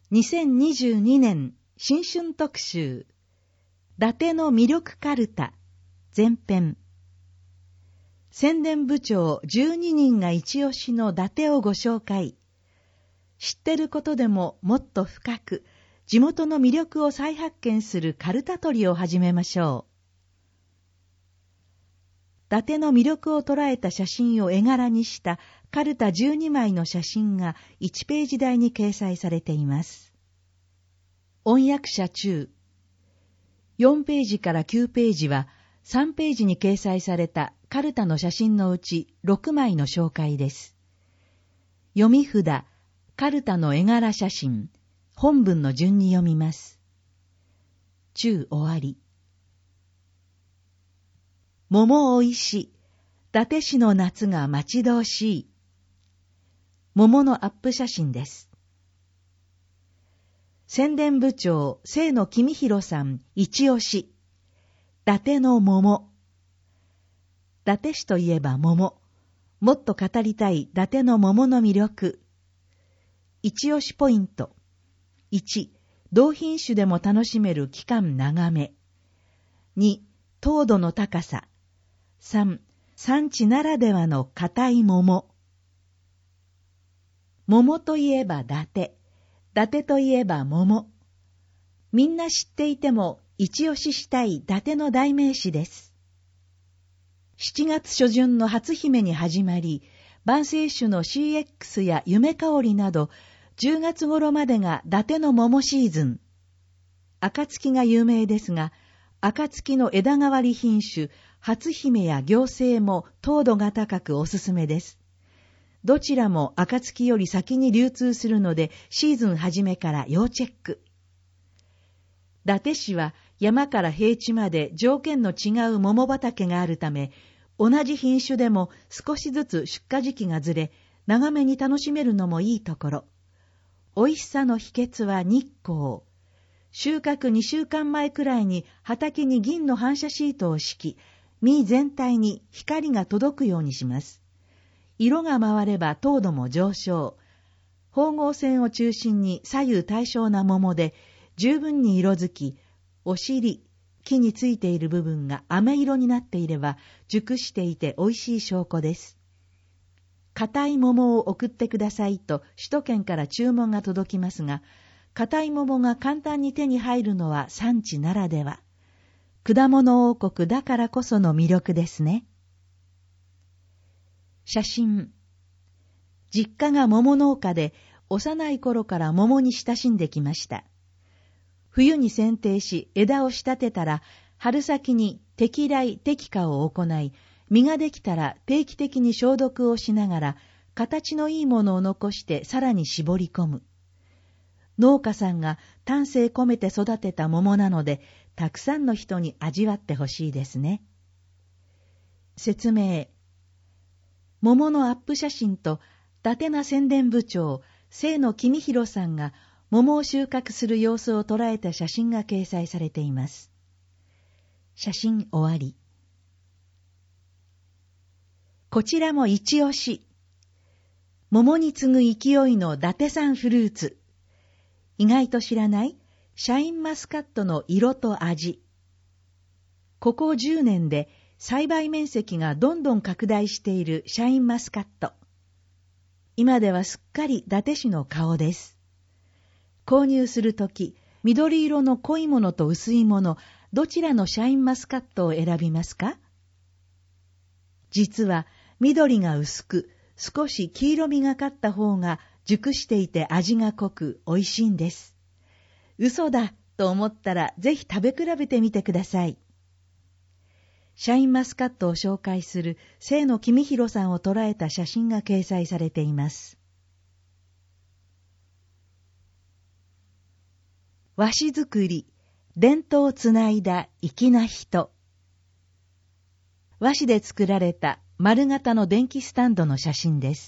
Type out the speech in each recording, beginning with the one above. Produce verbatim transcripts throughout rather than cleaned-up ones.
にせんにじゅうにねん新春特集、伊達の魅力かるた前編。宣伝部長じゅうににんが一押しの伊達をご紹介。知ってることでももっと深く地元の魅力を再発見するかるた取りを始めましょう。伊達の魅力を捉えた写真を絵柄にしたかるたじゅうにまいの写真がいちページ台に掲載されています。音訳者中。よんページからきゅうページはさんページに掲載されたかるたの写真のうちろくまいの紹介です。読み札、かるたの絵柄写真、本文の順に読みます。中終わり。桃おいし、伊達市の夏が待ち遠しい。桃のアップ写真です。宣伝部長、清野公弘さん、一押し。伊達の桃。伊達市といえば桃。もっと語りたい伊達の桃の魅力。一押しポイント。いち、同品種でも楽しめる期間長め。に、糖度の高さ。さん、産地ならではの硬い桃。桃といえば伊達。伊達といえば桃。みんな知っていても一押ししたい伊達の代名詞です。しちがつ初旬の初姫に始まり、晩成種の シーエックス や夢香りなど、じゅうがつ頃までが伊達の桃シーズン。暁が有名ですが、暁の枝代わり品種、初姫や行政も糖度が高くおすすめです。どちらも暁より先に流通するので、シーズン初めから要チェック。伊達市は山から平地まで条件の違う桃畑があるため、同じ品種でも少しずつ出荷時期がずれ、長めに楽しめるのもいいところ。美味しさの秘訣は日光。収穫にしゅうかんまえくらいに畑に銀の反射シートを敷き、実全体に光が届くようにします。色が回れば糖度も上昇。縫合線を中心に左右対称な桃で十分に色づき、お尻、木についている部分が飴色になっていれば熟していて美味しい証拠です。硬い桃を送ってくださいと首都圏から注文が届きますが、硬い桃が簡単に手に入るのは産地ならでは。果物王国だからこその魅力ですね。写真。実家が桃農家で、幼い頃から桃に親しんできました。冬に剪定し、枝を仕立てたら、春先に摘来摘果を行い、実ができたら定期的に消毒をしながら、形のいいものを残してさらに絞り込む。農家さんが丹精込めて育てた桃なので、たくさんの人に味わってほしいですね。説明。桃のアップ写真と、伊達な宣伝部長、清野公弘さんが桃を収穫する様子を捉えた写真が掲載されています。写真終わり。こちらも一押し。桃に次ぐ勢いの伊達産フルーツ。意外と知らないシャインマスカットの色と味。ここじゅうねんで栽培面積がどんどん拡大しているシャインマスカット。今ではすっかり伊達市の顔です。購入するとき、緑色の濃いものと薄いもの、どちらのシャインマスカットを選びますか？実は緑が薄く、少し黄色みがかった方が熟していて味が濃く美味しいんです。嘘だと思ったらぜひ食べ比べてみてください。シャインマスカットを紹介する清野公弘さんを捉えた写真が掲載されています。和紙作り、伝統をつないだ粋な人。和紙で作られた丸型の電気スタンドの写真です。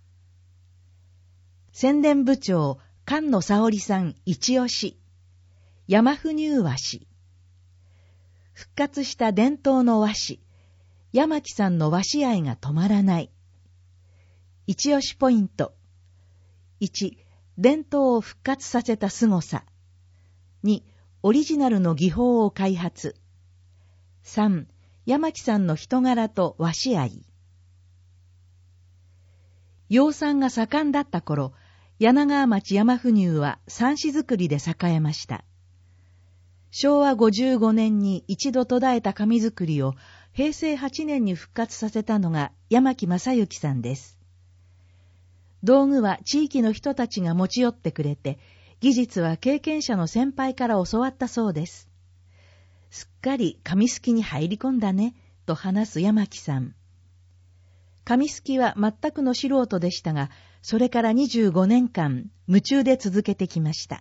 宣伝部長、菅野沙織さん一押し。山府乳和紙。復活した伝統の和紙。山木さんの和紙愛が止まらない。一押しポイント。いち、 伝統を復活させた凄さ。に、オリジナルの技法を開発。さん、山木さんの人柄と和紙愛。養蚕が盛んだった頃、柳川町山布入は蚕糸作りで栄えました。しょうわごじゅうごねんに一度途絶えた紙作りをへいせいはちねんに復活させたのが山木正幸さんです。道具は地域の人たちが持ち寄ってくれて、技術は経験者の先輩から教わったそうです。すっかり紙すきに入り込んだね、と話す山木さん。紙すきは全くの素人でしたが、それからにじゅうごねんかん夢中で続けてきました。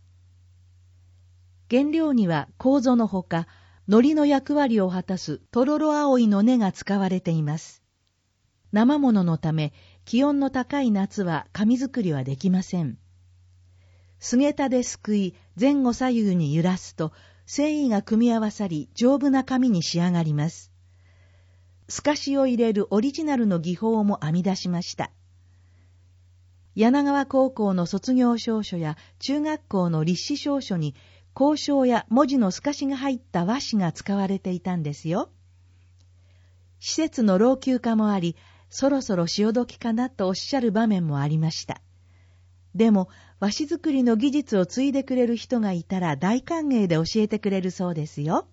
原料には楮のほか、海苔の役割を果たすとろろ葵の根が使われています。生物のため、気温の高い夏は紙作りはできません。すげたですくい、前後左右に揺らすと、繊維が組み合わさり、丈夫な紙に仕上がります。透かしを入れるオリジナルの技法も編み出しました。柳川高校の卒業証書や中学校の立志証書に、校章や文字の透かしが入った和紙が使われていたんですよ。施設の老朽化もあり、そろそろ潮時かなとおっしゃる場面もありました。でも、和紙作りの技術を継いでくれる人がいたら大歓迎で教えてくれるそうですよ。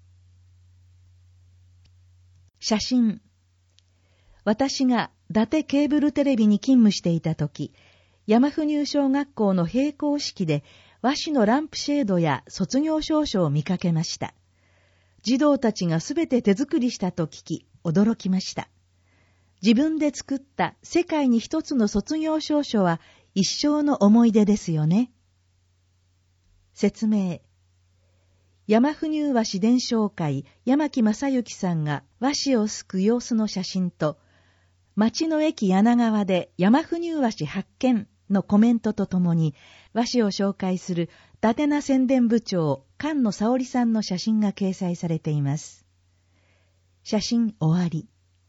写真。私が伊達ケーブルテレビに勤務していたとき、山布入小学校の閉校式で和紙のランプシェードや卒業証書を見かけました。児童たちがすべて手作りしたと聞き、驚きました。自分で作った世界に一つの卒業証書は一生の思い出ですよね。説明。山布入和紙伝承会山木正幸さんが和紙をすく様子の写真と、町の駅柳川で山布入和紙発見のコメントとともに、和紙を紹介する伊達名宣伝部長菅野沙織さんの写真が掲載されています。写真終わり。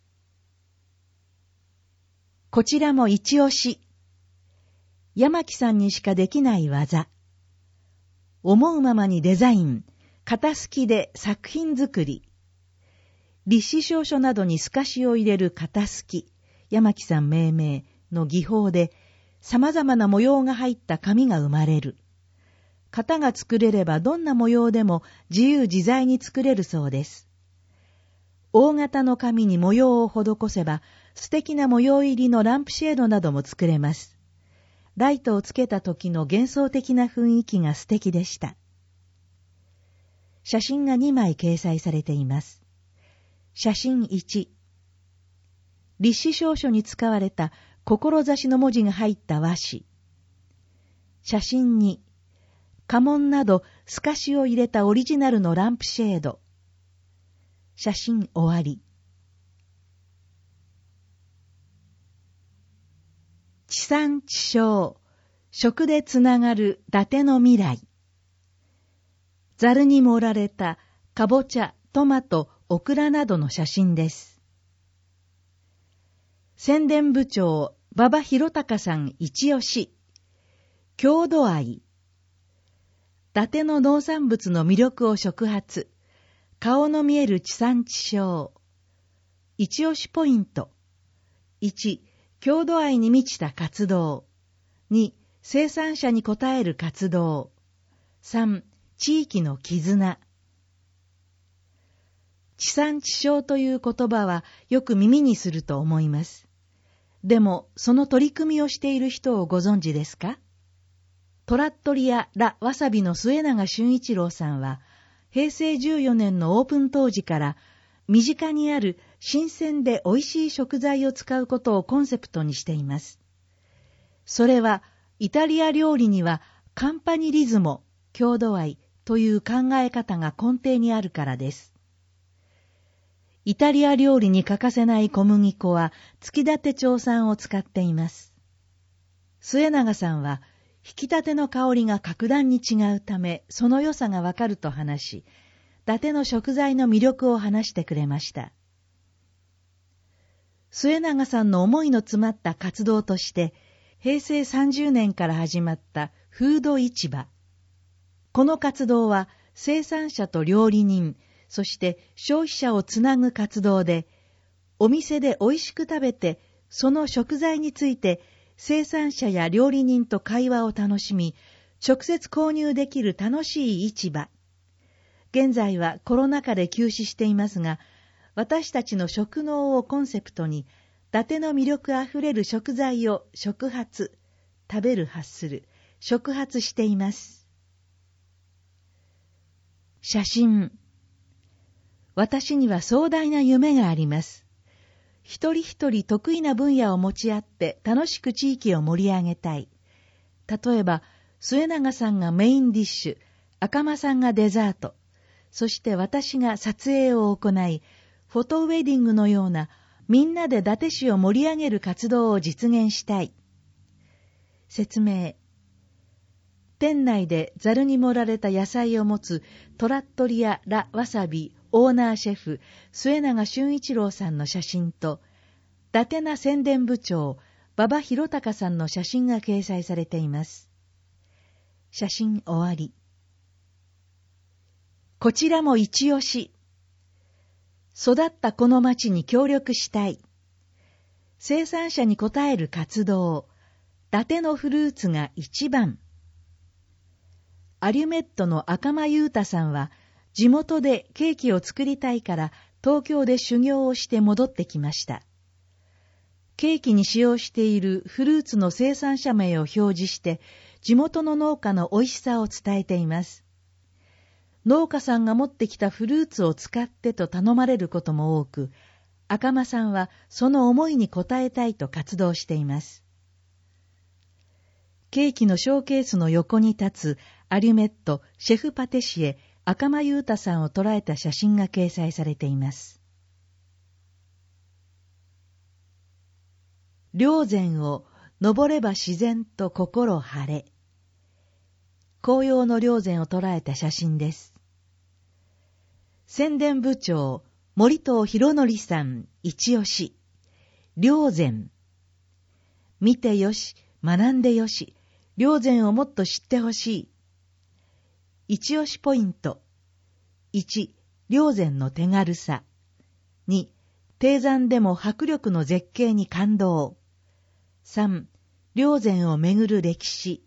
こちらも一押し。山木さんにしかできない技。思うままにデザイン、型すきで作品作り。立志証書などに透かしを入れる型すき、山木さん命名の技法で、様々な模様が入った紙が生まれる。型が作れればどんな模様でも自由自在に作れるそうです。大型の紙に模様を施せば、素敵な模様入りのランプシェードなども作れます。ライトをつけた時の幻想的な雰囲気が素敵でした。写真がにまい掲載されています。写真いち。立志証書に使われた志の文字が入った和紙。写真に、家紋など透かしを入れたオリジナルのランプシェード。写真終わり。地産地消、食でつながる伊達の未来。ざるに盛られたかぼちゃ、トマト、オクラなどの写真です。宣伝部長、馬場博隆さん一押し。郷土愛。伊達の農産物の魅力を触発。顔の見える地産地消。一押しポイント。いち、郷土愛に満ちた活動。に、生産者に応える活動。さん、地域の絆。地産地消という言葉はよく耳にすると思います。でも、その取り組みをしている人をご存知ですか？トラットリア・ラ・わさびの末永俊一郎さんは、へいせいじゅうよねんのオープン当時から、身近にある新鮮で美味しい食材を使うことをコンセプトにしています。それは、イタリア料理にはカンパニリズモ、郷土愛という考え方が根底にあるからです。イタリア料理に欠かせない小麦粉はつきたて町産を使っています。末永さんは、引き立ての香りが格段に違うため、その良さがわかると話し、伊達の食材の魅力を話してくれました。末永さんの思いの詰まった活動として、 へいせいさんじゅうねんから始まったフード市場。この活動は生産者と料理人、そして消費者をつなぐ活動で、お店で美味しく食べて、その食材について生産者や料理人と会話を楽しみ、直接購入できる楽しい市場。現在はコロナ禍で休止していますが、私たちの食農をコンセプトに、伊達の魅力あふれる食材を触発、食べる発する、触発しています。写真。私には壮大な夢があります。一人一人得意な分野を持ち合って楽しく地域を盛り上げたい。例えば、末永さんがメインディッシュ、赤間さんがデザート、そして私が撮影を行い、フォトウェディングのようなみんなで伊達市を盛り上げる活動を実現したい。説明。店内でザルに盛られた野菜を持つトラットリア・ラ・ワサビオーナーシェフ末永俊一郎さんの写真と、伊達な宣伝部長馬場博隆さんの写真が掲載されています。写真終わり。こちらも一押し。育ったこの町に協力したい。生産者に応える活動。伊達のフルーツが一番。アリュメットの赤間裕太さんは、地元でケーキを作りたいから東京で修行をして戻ってきました。ケーキに使用しているフルーツの生産者名を表示して、地元の農家の美味しさを伝えています。農家さんが持ってきたフルーツを使ってと頼まれることも多く、赤間さんはその思いに応えたいと活動しています。ケーキのショーケースの横に立つアリュメットシェフパティシエ赤間裕太さんを捉えた写真が掲載されています。霊山を登れば自然と心晴れ。紅葉の霊山を捉えた写真です。宣伝部長森藤博則さん一押し。霊山。見てよし、学んでよし、霊山をもっと知ってほしい。一押しポイント。いち、霊山の手軽さ。に、低山でも迫力の絶景に感動。さん、霊山をめぐる歴史。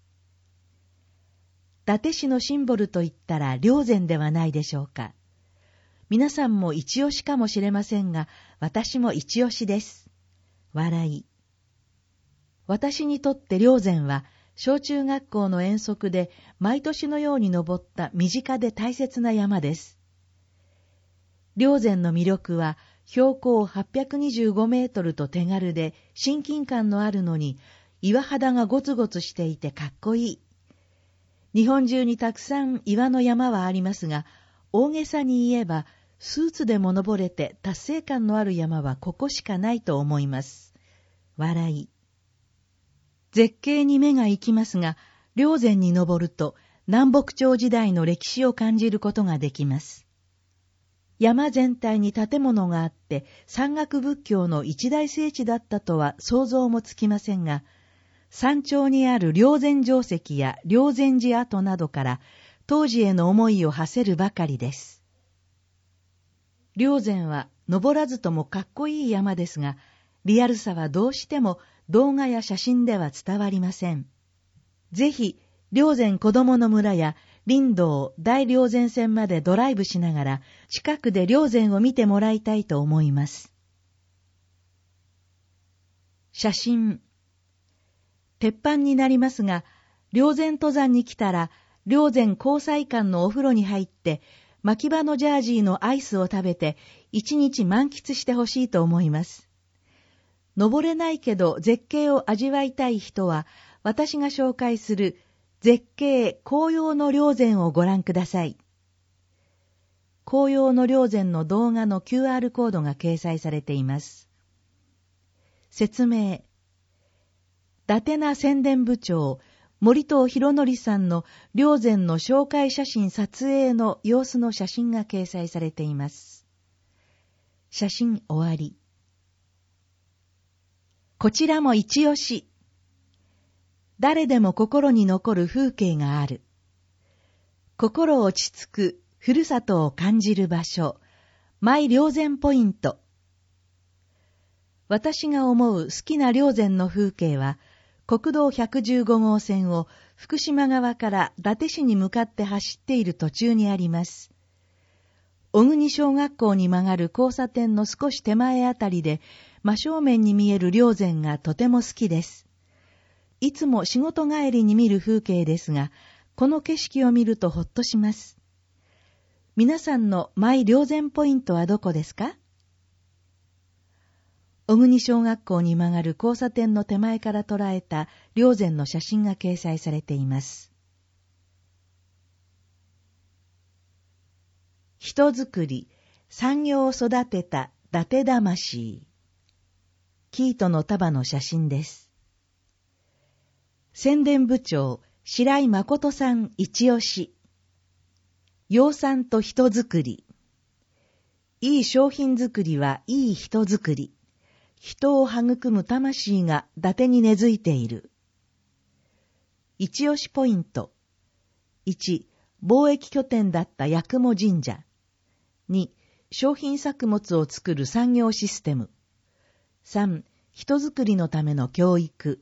伊達市のシンボルといったら霊山ではないでしょうか。皆さんも一押しかもしれませんが、私も一押しです。笑い。私にとって霊山は、小中学校の遠足で毎年のように登った身近で大切な山です。霊山の魅力は標高はっぴゃくにじゅうごメートルと手軽で親近感のあるのに岩肌がゴツゴツしていてかっこいい。日本中にたくさん岩の山はありますが、大げさに言えばスーツでも登れて達成感のある山はここしかないと思います。笑い。絶景に目が行きますが、霊山に登ると南北朝時代の歴史を感じることができます。山全体に建物があって山岳仏教の一大聖地だったとは想像もつきませんが、山頂にある霊山城跡や霊山寺跡などから当時への思いを馳せるばかりです。霊山は登らずともかっこいい山ですが、リアルさはどうしても動画や写真では伝わりません。ぜひ、霊山子どもの村や林道大霊山線までドライブしながら近くで霊山を見てもらいたいと思います。写真。鉄板になりますが、霊山登山に来たら、霊山交際館のお風呂に入って、牧場のジャージーのアイスを食べて、一日満喫してほしいと思います。登れないけど絶景を味わいたい人は、私が紹介する絶景紅葉の霊山をご覧ください。紅葉の霊山の動画の キューアール コードが掲載されています。説明。伊達な宣伝部長森藤博則さんの霊山の紹介写真撮影の様子の写真が掲載されています。写真終わり。こちらも一押し。 誰でも心に残る風景がある。心落ち着く、ふるさとを感じる場所、マイ霊山ポイント。私が思う好きな霊山の風景は、国道ひゃくじゅうご号線を福島側から伊達市に向かって走っている途中にあります。小国小学校に曲がる交差点の少し手前あたりで、真正面に見える霊山がとても好きです。いつも仕事帰りに見る風景ですが、この景色を見るとほっとします。皆さんのマイ霊山ポイントはどこですか？小国小学校に曲がる交差点の手前から捉えた霊山の写真が掲載されています。人づくり、産業を育てた伊達魂。生糸の束の写真です。宣伝部長、白井誠さん一押し。養蚕と人づくり。いい商品作りはいい人づくり。人を育む魂が伊達に根付いている。一押しポイント。いち、貿易拠点だった八雲神社。に、商品作物を作る産業システム。さん、人づくりのための教育。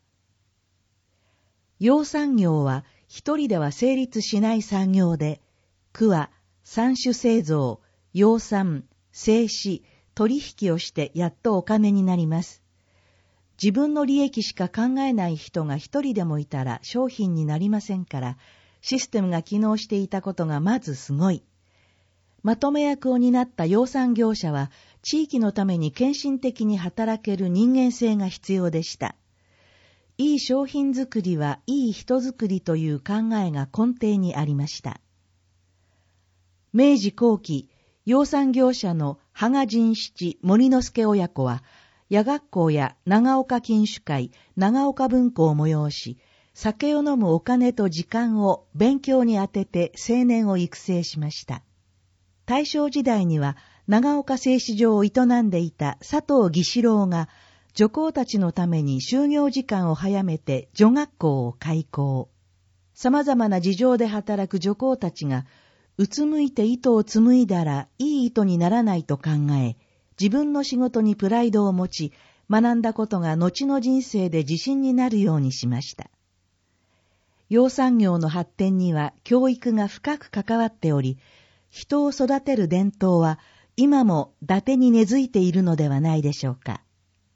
養蚕業は一人では成立しない産業で、区は産種製造、養蚕、製糸、取引をしてやっとお金になります。自分の利益しか考えない人が一人でもいたら商品になりませんから、システムが機能していたことがまずすごい。まとめ役を担った養蚕業者は、地域のために献身的に働ける人間性が必要でした。いい商品作りはいい人作りという考えが根底にありました。明治後期、養蚕業者の羽賀仁七森之助親子は、夜学校や長岡禁酒会、長岡文庫を催し、酒を飲むお金と時間を勉強に充てて青年を育成しました。大正時代には、長岡製糸場を営んでいた佐藤義四郎が、女工たちのために就業時間を早めて女学校を開校。様々な事情で働く女工たちが、うつむいて糸を紡いだらいい糸にならないと考え、自分の仕事にプライドを持ち、学んだことが後の人生で自信になるようにしました。養蚕業の発展には教育が深く関わっており、人を育てる伝統は今も伊達に根付いているのではないでしょうか。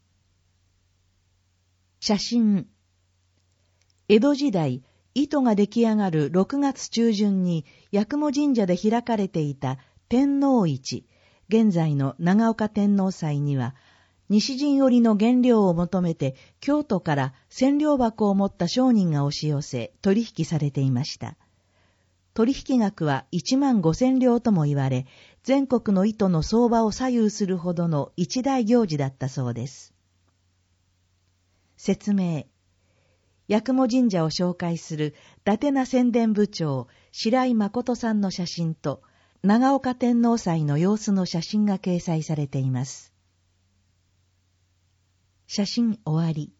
写真。江戸時代、糸が出来上がるろくがつ中旬に八雲神社で開かれていた天皇市、現在の長岡天皇祭には、西陣織の原料を求めて京都から千両箱を持った商人が押し寄せ取引されていました。取引額は一万五千両とも言われ、全国の糸の相場を左右するほどの一大行事だったそうです。説明。八雲神社を紹介する伊達な宣伝部長白井誠さんの写真と長岡天皇祭の様子の写真が掲載されています。写真終わり。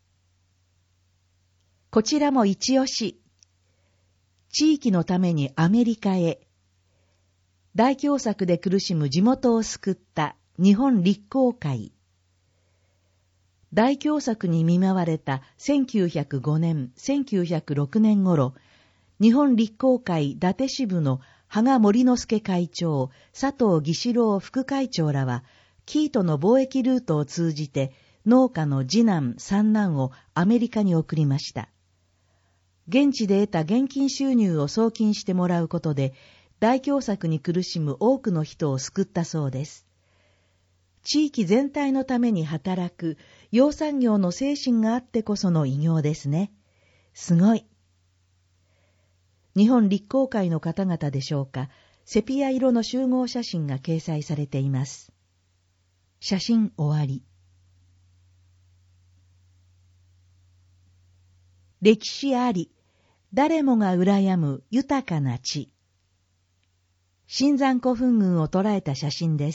こちらも一押し。地域のためにアメリカへ。大凶作で苦しむ地元を救った日本立交会。大凶作に見舞われたせんきゅうひゃくごねん、せんきゅうひゃくろくねん頃、日本立交会伊達支部の羽賀森之助会長、佐藤義四郎副会長らは、生糸の貿易ルートを通じて農家の次男、三男をアメリカに送りました。現地で得た現金収入を送金してもらうことで、大凶作に苦しむ多くの人を救ったそうです。地域全体のために働く養蚕業の精神があってこその偉業ですね。すごい。日本立交会の方々でしょうか、セピア色の集合写真が掲載されています。写真終わり。歴史あり、誰もが羨む豊かな地。新山古墳群を捉えた写真です。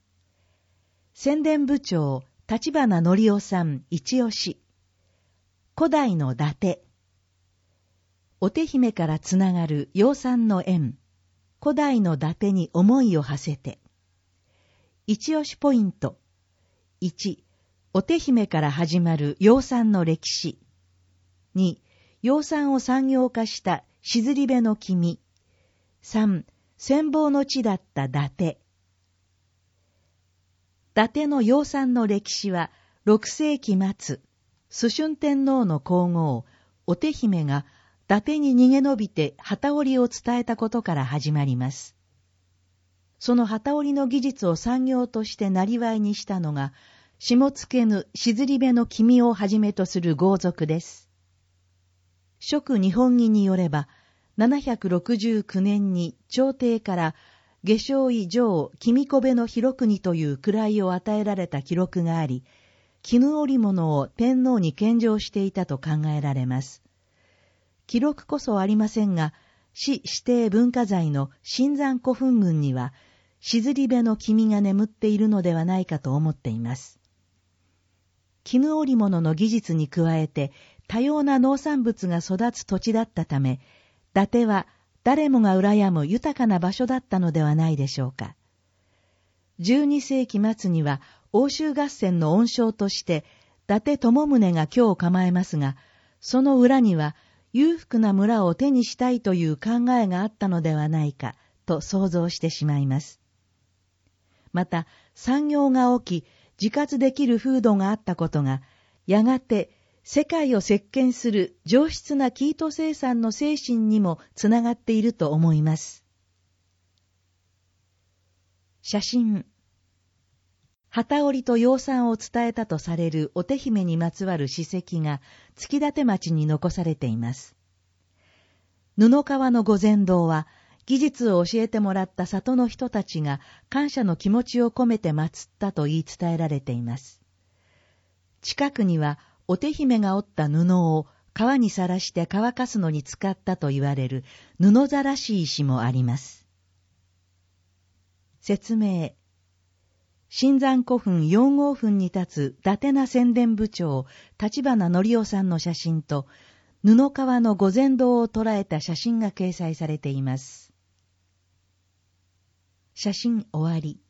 宣伝部長、立花則夫さん一押し。 古代の伊達。お手姫からつながる養蚕の縁。古代の伊達に思いを馳せて。一押しポイント。いち、お手姫から始まる養蚕の歴史。に、養蚕を産業化したしずりべの君。さん、羨望の地だった伊達。伊達の養蚕の歴史は、ろくせいき末、崇春天皇の皇后、お手姫が伊達に逃げ延びて機織りを伝えたことから始まります。その機織りの技術を産業として生業にしたのが、下野ぬしずりべの君をはじめとする豪族です。蜀日本記によれば、ななひゃくろくじゅうきゅうねんに朝廷から下生尉上君小部の広国という位を与えられた記録があり、絹織物を天皇に献上していたと考えられます。記録こそありませんが、市指定文化財の新山古墳群には、しずりべの君が眠っているのではないかと思っています。絹織物の技術に加えて、多様な農産物が育つ土地だったため、伊達は誰もが羨む豊かな場所だったのではないでしょうか。じゅうにせいき末には欧州合戦の恩賞として伊達友宗が居を構えますが、その裏には裕福な村を手にしたいという考えがあったのではないかと想像してしまいます。また産業が起き自活できる風土があったことが、やがて世界を席巻する上質な生糸生産の精神にもつながっていると思います。写真。機織りと養蚕を伝えたとされるお手姫にまつわる史跡が月立町に残されています。布川の御前堂は、技術を教えてもらった里の人たちが感謝の気持ちを込めて祀ったと言い伝えられています。近くにはお手姫が織った布を川にさらして乾かすのに使ったと言われる布ざらし石もあります。説明。新山古墳よん号墳に立つ伊達な宣伝部長立花則夫さんの写真と布川の御前堂を捉えた写真が掲載されています。写真終わり。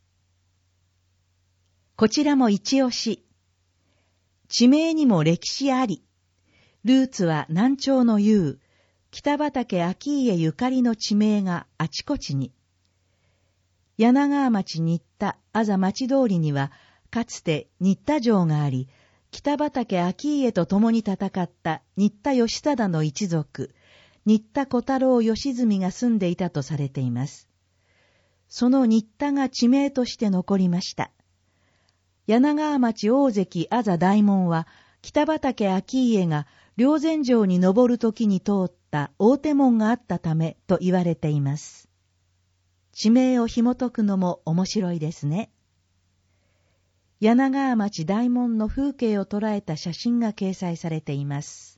こちらも一押し。地名にも歴史あり。ルーツは南朝の雄、北畠顕家ゆかりの地名があちこちに。柳川町新田あざ町通りには、かつて新田城があり、北畠顕家と共に戦った新田義貞の一族、新田小太郎義純が住んでいたとされています。その新田が地名として残りました。柳川町大関あざ大門は、北畠顕家が霊山城に登るときに通った大手門があったためと言われています。地名を紐解くのも面白いですね。柳川町大門の風景を捉えた写真が掲載されています。